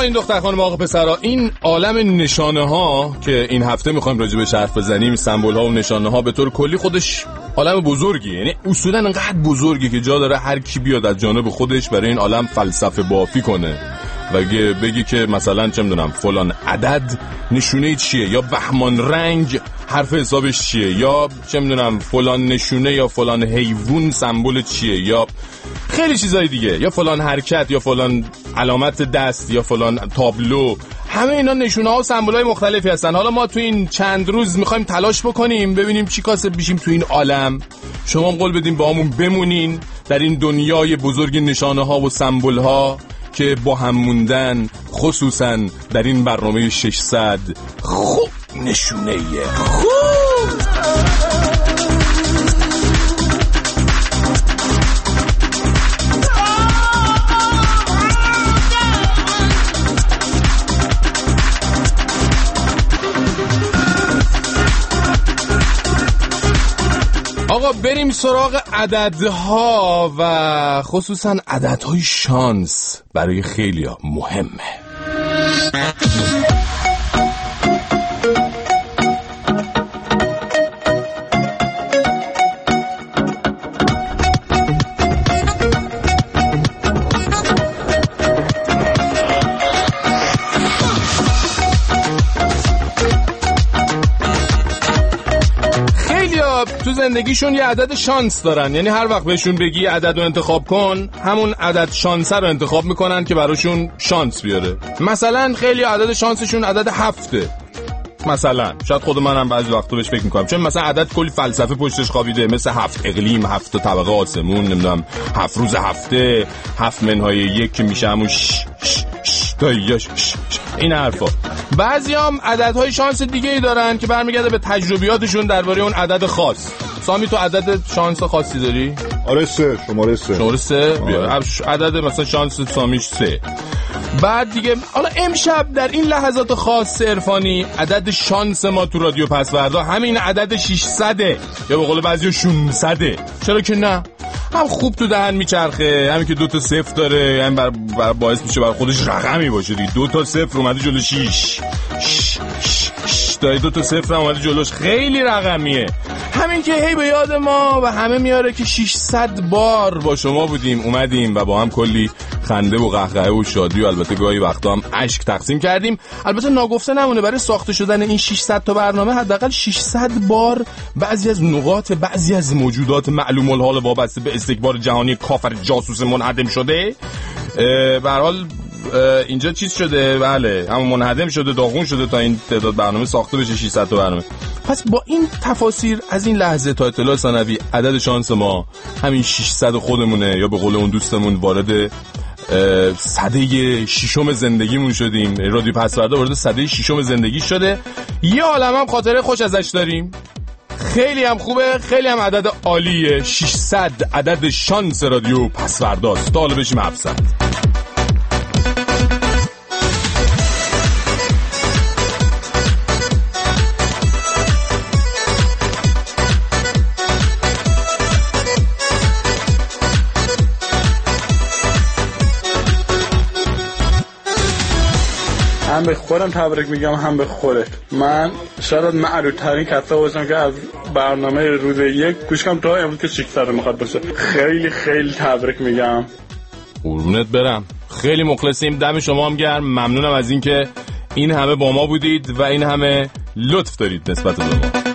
این دختر خانم آقا پسرا، این عالم نشانه ها که این هفته میخوایم راجع بهش حرف بزنیم، سمبل ها و نشانه ها، به طور کلی خودش عالم بزرگی، یعنی اصولا انقدر بزرگی که جا داره هر کی بیاد از جانب خودش برای این عالم فلسفه بافی کنه و بگی که مثلا چه میدونم فلان عدد نشونه چیه، یا بهمان رنگ حرف حسابش چیه، یا چه میدونم فلان نشونه یا فلان حیوان سمبل چیه، یا خیلی چیزای دیگه، یا فلان حرکت یا فلان علامت دست یا فلان تابلو. همه اینا نشونه ها و سمبل های مختلفی هستن. حالا ما تو این چند روز میخوایم تلاش بکنیم ببینیم چی کاسب بشیم تو این عالم. شما هم قول بدین با همون بمونین در این دنیای بزرگ نشانه ها و سمبل ها که با هم موندن، خصوصا در این برنامه 600 خوب نشونه خوب. آقا بریم سراغ عددها و خصوصا عددهای شانس. برای خیلی‌ها مهمه. تو زندگیشون یه عدد شانس دارن، یعنی هر وقت بهشون بگی عدد رو انتخاب کن، همون عدد شانس رو انتخاب میکنن که براشون شانس بیاره. مثلا خیلی عدد شانسشون عدد 7. مثلا شاید خود منم بعضی وقتا بهش فکر میکنم، چون مثلا عدد کلی فلسفه پشتش خوابیده، مثل 7 اقلیم، 7 طبقه آسمون، نمیدونم 7 روز هفته، 7 منهای 1 که میشه همون این حرفا. بعضی هم عددهای شانس دیگه ای دارن که برمیگرده به تجربیاتشون درباره اون عدد خاص. سامی تو عدد شانس خاصی داری؟ آره 3. شماره 3 بیا عدد مثلا شانس سامیش 3. بعد دیگه حالا امشب در این لحظات خاص عرفانی عدد شانس ما تو رادیو پسوردا همین عدد 600 یا به قول بعضیا 600. چرا که نه؟ هم خوب تو دهن میچرخه، همین که 2 تا 0 داره، هم باعث میشه برای خودش رقمی باشه دیگه. 2 تا 0 اومده جلو 6 دایی 2 تا 0 اومده جلوش، خیلی رقمیه. همین که هی به یاد ما و همه میاره که 600 بار با شما بودیم، اومدیم و با هم کلی خنده و قهقهه و شادی و البته گاهی وقتا هم اشک تقسیم کردیم. البته ناگفته نمونه برای ساخته شدن این 600 تا برنامه حداقل 600 بار بعضی از نقاط بعضی از موجودات معلوم الحال وابسته به استکبار جهانی کافر جاسوس منهدم شده. به هر حال اینجا چیز شده، بله همون منهدم شده، داغون شده تا این تعداد برنامه ساخته بشه 600 تا برنامه. پس با این تفاسیر از این لحظه تا اطلاع ثانوی عدد شانس ما همین 600 خودمونه، یا به قول اون دوستمون وارد سده ششم زندگیمون شدیم. رادیو پسوردا وارد سده ششم زندگی شده. یه عالمه هم خاطره خوش ازش داریم، خیلی هم خوبه، خیلی هم عدد عالیه. 600 عدد شانس رادیو پسورداست. حالا بشیم 700. هم به خودم تبریک میگم هم به خودت. من شاید معروفترین کسا باشم که از برنامه روز 1 گوش کنم تا امروز که 600 میخواد باشه. خیلی خیلی تبریک میگم. قربونت برم، خیلی مخلصیم. دم شما هم گرم. ممنونم از این که این همه با ما بودید و این همه لطف دارید نسبت به ما.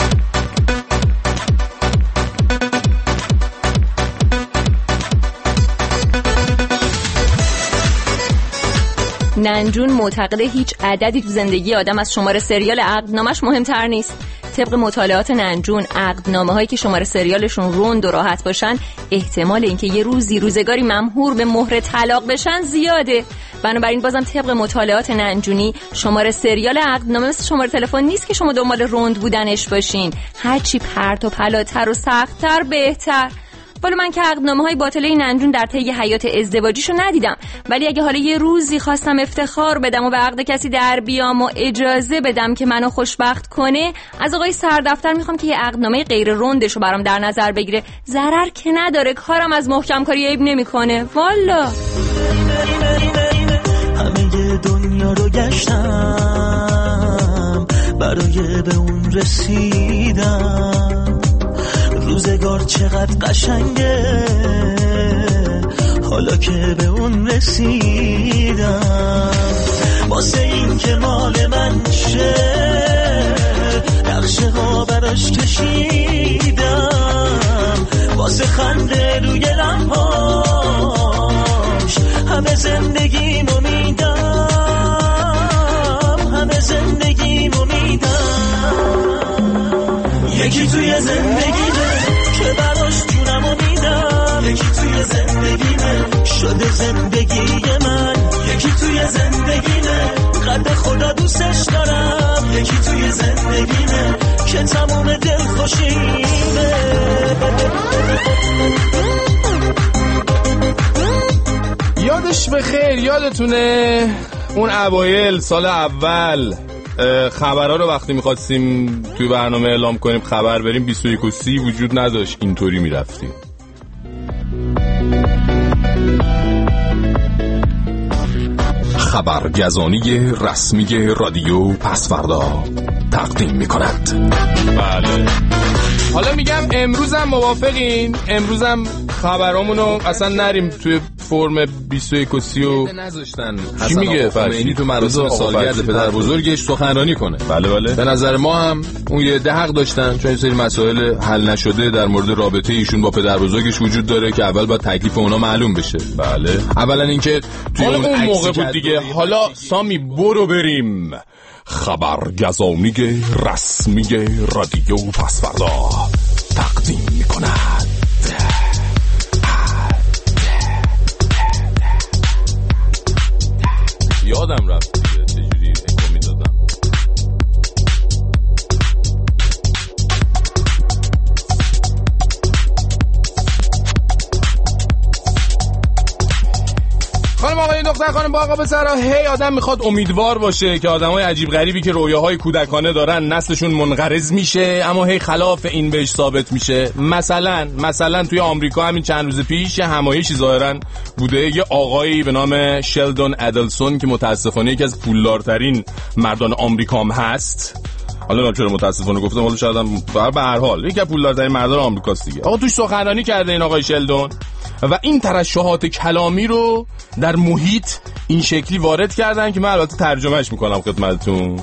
ننجون معتقده هیچ عددی تو زندگی آدم از شماره سریال عقدنامش مهمتر نیست. طبق مطالعات ننجون، عقدنامه هایی که شماره سریالشون روند و راحت باشن احتمال اینکه یه روزگاری ممهور به مهر طلاق بشن زیاده. بنابراین بازم طبق مطالعات ننجونی شماره سریال عقدنامه مثل شماره تلفن نیست که شما دنبال روند بودنش باشین. هرچی پرت و پلاتر و سخت‌تر بهتر. ولی من که عقدنامه‌های باطله ننجون در طی حیات ازدواجیشو ندیدم، ولی اگه حالا یه روزی خواستم افتخار بدم و به عقد کسی در بیام و اجازه بدم که منو خوشبخت کنه، از آقای سردفتر میخوام که یه عقدنامه غیر روندشو برام در نظر بگیره. ضرر که نداره، کارم از محکم کاری عیب نمیکنه. والا دنیا رو گشتم، برای به اون رسیدم. روزگار چقدر قشنگه حالا که به اون رسیدم. واسه این که مال من شه نقشه ها براش کشیدم، واسه خنده روی لبهاش همه زندگیمو میدم، همه زندگیمو میدم. یکی توی زندگیمه که براش جونمو میدم، یکی توی زندگیمه شده زندگی من، یکی توی زندگیمه قد خدا دوستش دارم، یکی توی زندگیمه که تموم دل خوشیمه. یادش بخیر، یادتونه اون اوایل سال اول خبرها رو وقتی میخواستیم توی برنامه اعلام کنیم خبر بریم 21:30 وجود نداشت، اینطوری میرفتیم. خبرگزانی رسمی رادیو پسوردا تقدیم میکند. بله، حالا میگم امروزم موافقین؟ امروزم خبرامونو اصلا نریم توی فرم 21:30 و نذاشتن چی میگه خمینی تو مراسم سالگرد پدر بزرگش سخنرانی کنه. بله به نظر ما هم اون یه ده حق داشتن، چون این سری مسائل حل نشده در مورد رابطه ایشون با پدر بزرگش وجود داره که اول باید تکلیف اونا معلوم بشه. بله، اولا اینکه توی اون موقع بود دیگه. حالا سامی برو بریم خبرگزانی رسمی رادیو پسوردا تقدیم میکند. یادم رفت دیگه چجوری اکو میدادم. خانم آقای دختر خانم با آقا پسرا، هی آدم میخواد امیدوار باشه که آدمای عجیب غریبی که رویاهای کودکانه دارن نسلشون منقرض میشه، اما هی خلاف این بهش ثابت میشه. مثلا توی آمریکا همین چند روز پیش یه همایشی ظاهرا بوده، یه آقایی به نام شلدون ادلسون که متاسفانه یکی از پولدارترین مردان آمریکا هم هست. حالا چرا متاسفانه گفتم، حالا شاید هم به هر حال یکی از پولدارترین مردان آمریکاست دیگه. آقا توش سخنرانی کرده این آقای شلدون و این ترشحات کلامی رو در محیط این شکلی وارد کردن که من البته ترجمهش میکنم خدمتتون.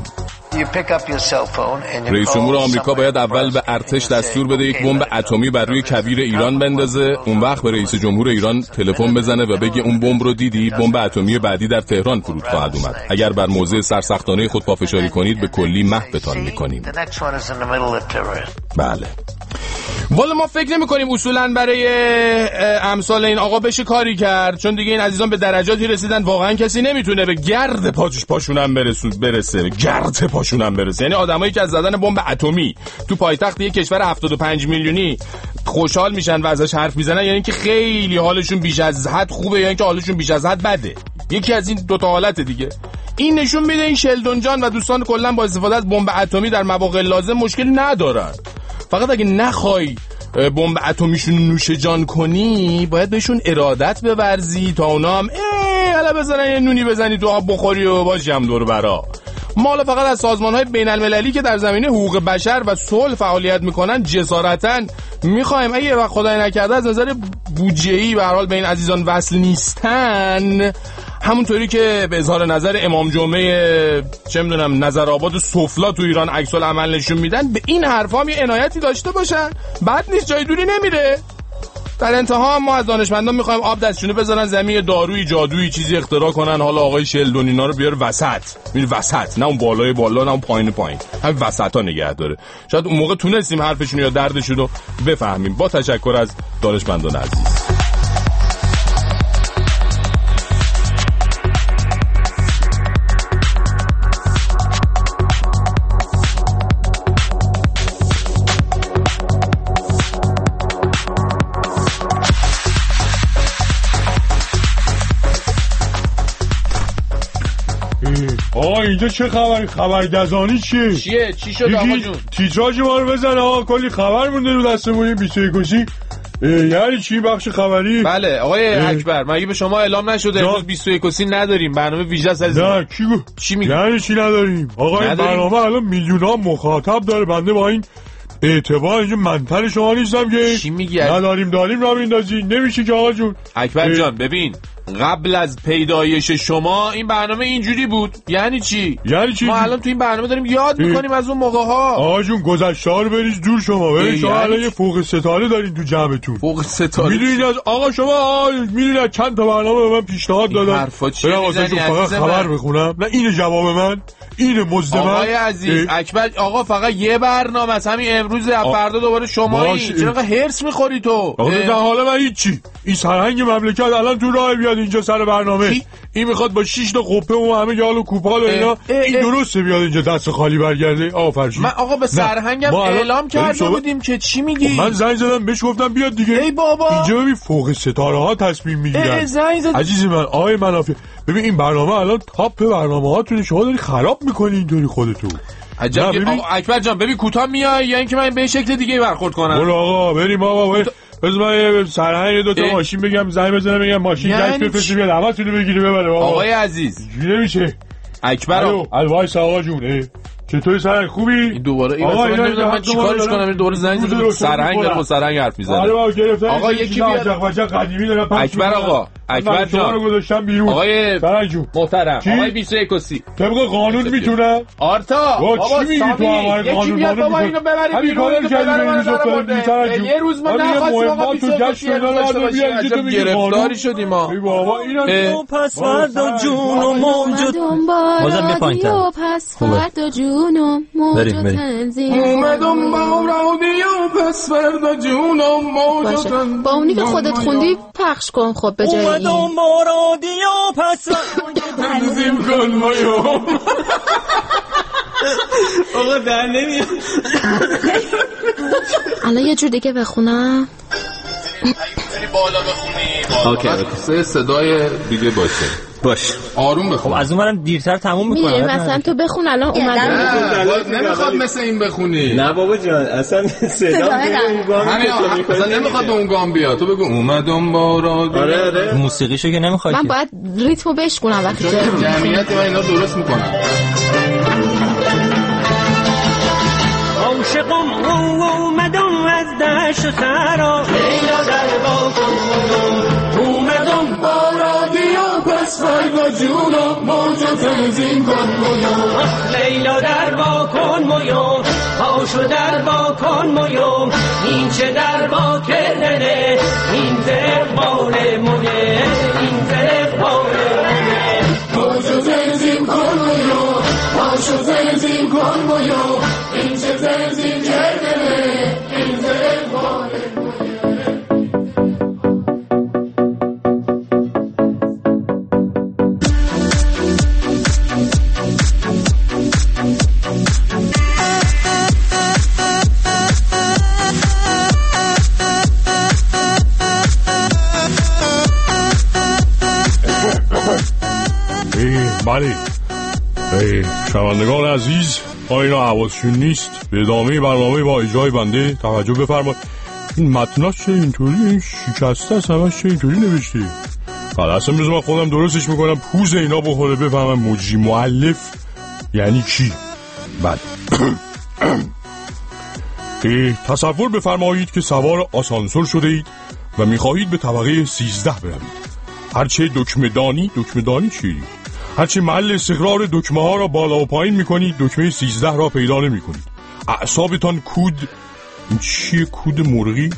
رئیس جمهور آمریکا باید اول به ارتش دستور بده یک بمب اتمی بر روی کویر ایران بندازه، اون وقت به رئیس جمهور ایران تلفن بزنه و بگه اون بمب رو دیدی؟ بمب اتمی بعدی در تهران فرود خواهد اومد. اگر بر موضع سرسختانه خود پافشاری کنید به کلی محوتان میکنیم. بله. والا ما فکر نمی کنیم اصولا برای امثال این آقا بشه کاری کرد، چون دیگه این عزیزان به درجاتی رسیدن واقعا کسی نمیتونه به گرد پاشونم برسه. گرد پاشونم برسه. یعنی آدمایی که از زدن بمب اتمی تو پایتخت یک کشور 75 میلیونی خوشحال میشن و ازش حرف میزنن، یعنی که خیلی حالشون بیش از حد خوبه یا اینکه حالشون بیش از حد بده. یکی از این دو تا حالت دیگه. این نشون میده این شلدون جان و دوستان کلا با استفاده از بمب اتمی در مواقع لازم مشکلی ندارن. فقط اگه نخوای بمب اتمیشون نوش جان کنی باید بهشون ارادت بورزی تا اونا هم حالا بزنن یه نونی بزنی تو آب بخوری و باشی هم دور برا. ما حالا فقط از سازمان‌های بین‌المللی که در زمینه حقوق بشر و صلح فعالیت میکنن جسارتاً میخوایم اگه وقت خدای نکرده از نظر بودجه‌ای به هر حال به این عزیزان وصل نیستن، همونطوری که به اظهار نظر امام جمعه چه میدونم نظرآباد سفلا تو ایران عکس العمل نشون میدن، به این حرفا هم یه عنایتی داشته باشن. بد نیست، جای دوری نمیره. در انتها ما از دانشمندان میخوایم آب دستشونه بذارن زمین، دارویی جادویی چیزی اختراع کنن. حالا آقای شلدون اینا رو بیاره وسط، نه اون بالای بالا نه اون پایین، همین وسطا نگه داره. شاید اون موقع تونستیم حرفشون یا دردشون رو بفهمیم. با تشکر از دانشمندان عزیز. اینجا چه خبری؟ خبرگزانی چیه؟ چی شد آقا جون؟ تیتراژ ما رو بزن آقا، کلی خبر مونده رو دستمون. 21:30 یعنی چی بخش خبری؟ بله آقای اکبر، مگه به شما اعلام نشده امروز 21 نداریم، برنامه ویژه است؟ نه چی میگی؟ یعنی چی نداریم؟ آقا این برنامه الان میلیون‌ها مخاطب داره، بنده با این اعتبار اینجا منتل شما نیستم که چی میگی؟ نداریم را میندازی، نمیشه که آقا جون. اکبر جان ببین، قبل از پیدایش شما این برنامه اینجوری بود. یعنی چی؟ ما الان تو این برنامه داریم یاد میکنیم از اون موقع ها. آقا جون گذشته ها رو بریز دور شما. ببین شما الان یه فوق ستاره دارین تو جمعتون. فوق ستاره میدونید از آقا شما میدونید چند تا برنامه به من پیشنهاد دادن. حرفا چیه میزنی؟ فقط خبر بخونم. نه اینه جواب من، اینه مزد من. آقای عزیز اکبر آقا فقط یه برنامه است، همین امروز فردا دوباره شمایی. چرا هرس میخوری تو؟ آقا در حال من هیچی. این سرهنگ مملکت الان تو راه بیاد اینجا سر برنامه. این میخواد با 6 تا قپه و همه یال و کوپال و اینا. این درسته بیاد اینجا دست خالی برگرده؟ آفرین. من آقا به سرهنگم اعلام کرده بودیم که چی میگی؟ من زنگ زدم بهش گفتم بیاد دیگه. ای بابا اینجا ببین فوق ستاره ها تصمیم میگیرن. عزیز من آقای منافع، ببین این برنامه الان تاپ برنامه هاتونه، شما داری خراب میکنی اینطوری خودتو. عجب. آقا اکبر جان ببین کوتاه میای یا اینکه من به شکل دیگه برخورد کنم؟ برو آقا بریم آقا. بذار من سرهنگ دو تا ماشین بگم، زنگ بزنم بگم ماشین گشت بفرستی بیاد همتون رو بگیره ببره. آقای عزیز نمیشه. اکبر وایس آقا جون چطوری سرهنگ خوبی؟ این دوباره من چیکارش کنم؟ این دوباره زنگ زدم سرهنگ داره با سرهنگ حرف میزنه. آقا یکی بیاد قدیمی داره. اکبر آقا اکبر جان رو گذاشتم بیرون. آقای سرهنگ جون محترم آقای 21 طبق قانون میتونم. آرتا بابا چی میگی تو همه قانون بیاد بابا اینو ببری بیرون. یه روز ما نخواستیم آقا 21 گرفتاری شدیم ما. ای بابا اینا پس فردا جون و موجود بازم بیا پایین‌تر. پس فردا جون و موجود تنظیم اومدم با رادیو پس فردا جون و موجود با اونی که خودت خوندی پخش کن. خب به جای این اومدم با رادیو پس تنظیم کن مایو. آقا در نمیاد. الان یه جور دیگه بخونم. بالا بخونی. اوکی. صدای دیگه باشه. آروم بخون. از اونم دیرتر تموم میکنم. مثلا تو بخون الان اومدم. نمیخواد مثل این بخونی. نه بابا جان اصلا صدا اصلا نمیخواد به اون گام بیاد. تو بگو اومدم با رادیو. آره موسیقیشو که نمیخواد. من باید ریتمو بشکنم وقتی جمعیت من اینا درست میکنم. عاشقم اومدم از دشت و صحرا لیلا در باکن اومدم با رادیو پس فردا جونم موجو تنظیم کن مویو لیلا در باکن مویو پاشو در باکن مویو این چه در با کردنه این زرقبال مونه این زرقبال مونه موجو تنظیم کن مویو پاشو تنظیم کن مویو این چه تنظیم کردنه این زرقبال بله شنوندگان عزیز، اینا حواسشون نیست به ادامه برنامه با اجرای بنده توجه بفرمایید. این متناش چه اینطوری این شکسته است، همش چه اینطوری نوشته؟ حالا اصلا بذار من خودم درستش میکنم پوز اینا بخوره بفهمم مجری مؤلف یعنی کی. بله تصور بفرمایید که سوار آسانسور شده اید و میخواهید به طبقه 13 بروید. هرچه دکمه دانی چی؟ هرچه محل استقرار دکمه ها را بالا و پایین میکنید دکمه 13 را پیدا نمی کنید. اعصابتان این چیه کود مرغی؟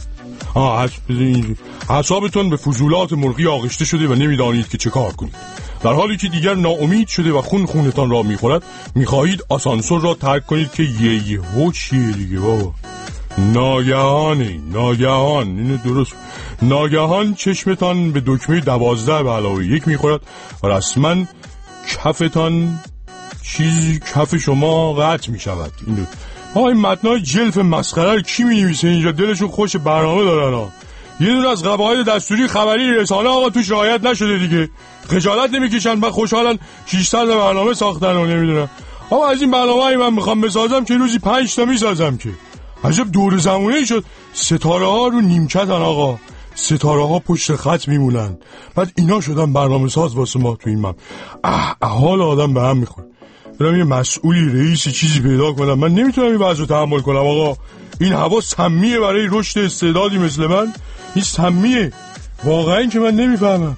اعصابتان به فضولات مرغی آغشته شده و نمیدانید که چه کار کنید. در حالی که دیگر ناامید شده و خونتان را میخورد میخواهید آسانسور را ترک کنید که یهو چیه دیگه بابا. ناگهان اینو درست، ناگهان چشمتان به دکمه 12 به علاوه 1 میخورد و رسما کفتان کف شما قطع میشود. این متنای جلف مسخره رو کی می‌نویسه اینجا؟ دلشون خوش برنامه دارن ها. یه دونه از قواعد دستوری خبری رسانه آقا توش رعایت نشده دیگه. خجالت نمیکشن؟ من خوشحالن 600 برنامه ساختن و نمیدونم. آقا از این برنامه‌ای من میخوام بسازم که روزی 5 تا میسازم که. عجب دور زمانه‌ای شد ستاره ها رو نیمکتن آقا، ستاره ها پشت خط میمونن، بعد اینا شدن برنامه ساز واسه ما تو این حال آدم به هم میخوره. برم یه مسئولی رئیسی چیزی پیدا کنم، من نمیتونم این وضع رو تحمل کنم آقا. این هوا سمیه برای رشد استعدادی مثل من، این سمیه واقعا این که من نمیفهمم.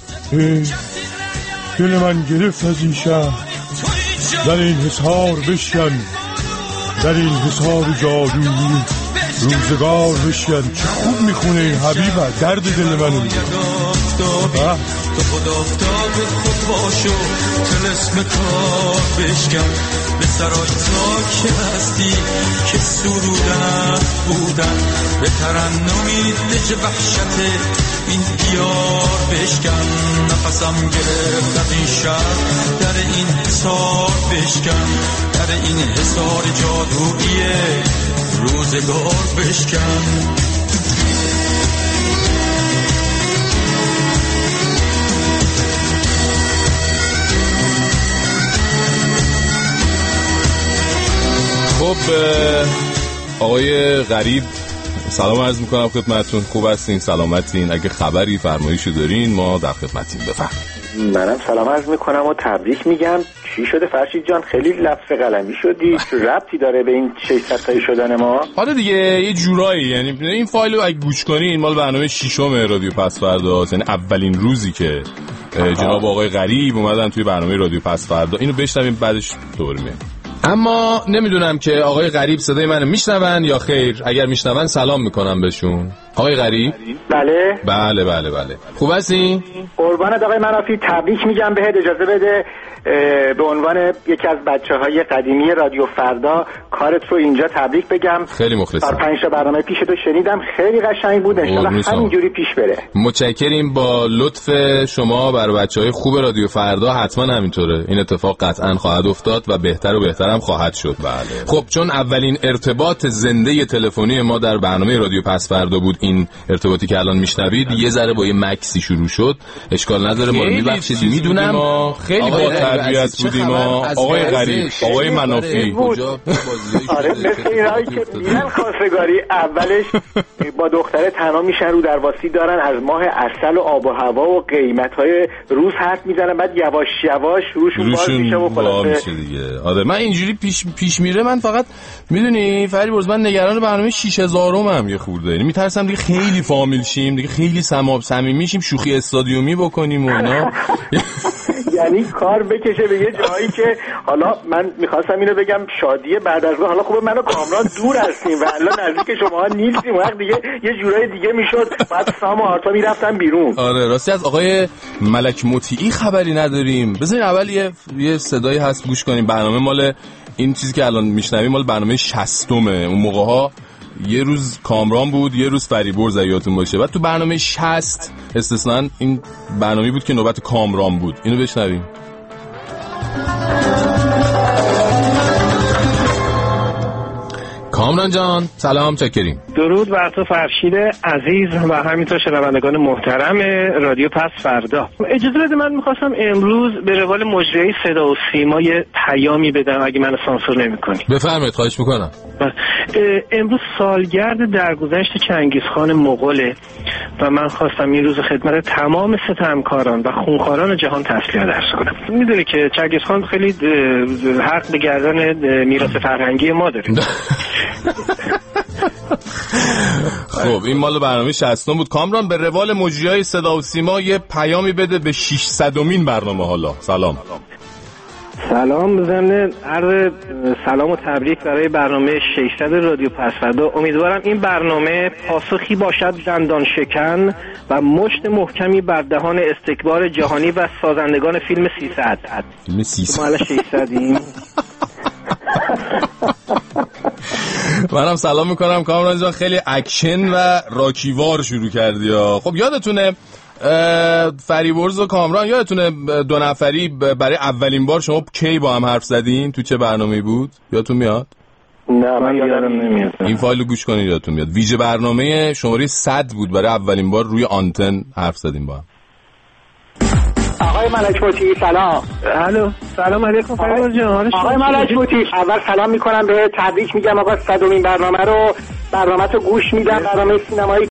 دل من گرفت از این شهر، در این حصار بشکن، در این حصار جادویی روزگار بشکن. چه خوب میخونه این حبیبه، درد دل منو میگه. تو خود آفتاب خود باشو، طلسم کار بشکن، به سرای که هستی که سرودن بودن، به ترنمی دج وحشت این دیار بشکن. نفسم گرفت از این شهر، در این حصار بشکن، در این حصار جادویی روزگار بشکن. خب آقای غریب سلام عرض میکنم خدمتتون. خوب هستین؟ سلامتین؟ اگه خبری فرمایشی دارین ما در خدمتیم. بفرمایید. منم سلام عرض میکنم و تبریک میگم. چی شده فرشید جان؟ خیلی لفظ قلمی شدی. ربطی داره به این 600 تایی شدن ما؟ حالا دیگه یه جورایی، یعنی این فایل رو اگه گوش کنین مال برنامه 6 رادیو پس‌فردا، یعنی اولین روزی که جناب آقای غریب اومدن توی برنامه رادیو پس‌فردا. اینو بشنویم بعدش دوباره میام. اما نمیدونم که آقای غریب صدای منو میشنون یا خیر. اگر میشنون سلام میکنم بهشون. آقای غریب؟ بله بله. خوب هستین؟ قربانت آقای منافی، تبریک میگم بهت. اجازه بده به عنوان یکی از بچه‌های قدیمی رادیو فردا کارت رو اینجا تبریک بگم. خیلی مخلصم. 5 تا برنامه پیشتو شنیدم، خیلی قشنگ بود. ان شاءالله همینجوری پیش بره. متشکریم. با لطف شما برای بچه‌های خوب رادیو فردا حتما همینطوره. این اتفاق قطعا خواهد افتاد و بهتر و بهتر هم خواهد شد. بله. خب چون اولین ارتباط زنده تلفنی ما در برنامه رادیو پس‌فردا بود، این ارتباطی که الان میشنوید یه ذره با یه مکسی شروع شد. اشکال نداره، ما رو میبخشید. میدونم خیلی با تربیت بودیم آقای غریب، آقای منافی. آره مثل اینایی که میرن خواستگاری اولش با دختره تنها میشن، رو درواسی دارن، از ماه عسل و آب و هوا و قیمت‌های روز حرف میزنن، بعد یواش یواش روشون باز میشه و خلاصه دیگه. آره من اینجوری پیش میره. من فقط میدونی فریبرز، من نگران برنامه 6000م یه خورده، یعنی میترسم دیگه خیلی فامیل شیم، دیگه خیلی صمیمی شیم، شوخی استادیومی بکنیم و اینا. یعنی کار بکشه به یه جایی که حالا من میخواستم اینو بگم شادی بعد از حالا خوبه من و کامران دور هستیم و الان نزدیک شما نیستیم، وقت دیگه یه جورای دیگه میشد، بعد سام و آرتا میرفتن بیرون. آره راستی از آقای ملک مطیعی خبری نداریم. بذارین اول یه صدایی هست گوش کنیم. برنامه مال این چیزی که الان میشنویم مال برنامه 60م. اون موقع‌ها یه روز کامران بود، یه روز فریبرز یادتون باشه. بعد تو برنامه 60 استثناً این برنامه بود که نوبت کامران بود. اینو بشنویم. کامران جان سلام، چکریم. درود بر تو فرشید عزیز و همینطور شنوندگان محترم رادیو پس‌فردا. اجازه بده من میخواستم امروز به روال مجریای صدا و سیما یه پیامی بدم اگه من سانسور نمی‌کنی. بفرمایید، خواهش میکنم. امروز سالگرد درگذشت چنگیزخان مغوله و من خواستم این روز خدمت تمام ستمکاران و خونخواران جهان تسلیت عرض کنم. میدونی که چنگیزخان خیلی حق به گردن میراث فرهنگی ما داره. خب این مال برنامه 60 بود. کامران به روال مجریای صدا و سیما یه پیامی بده به 600مین برنامه. حالا سلام ضمن عرض سلام و تبریک برای برنامه 600 رادیو پس‌فردا. امیدوارم این برنامه پاسخی باشد دندان شکن و مشت محکمی بر دهان استکبار جهانی و سازندگان فیلم 300. ما الان 600یم. منم سلام میکنم کامران جان، خیلی اکشن و راکیوار شروع کردی ها. خب یادتونه فریبرز و کامران، یادتونه دو نفری برای اولین بار شما کی با هم حرف زدین؟ تو چه برنامه‌ای بود؟ یادتون میاد؟ نه من یادم نمیاد. این فایل رو گوش کنید یادتون میاد. ویژه برنامه شماره 100 بود، برای اولین بار روی آنتن حرف زدیم با هم. آقای ملک مطیعی سلام. الو سلام علیکم فریبرز جان. آقای ملک مطیعی اول سلام میکنم به تبریک میگم آقا 100مین برنامه رو برنامه تو گوش میدم، برنامه سینمایی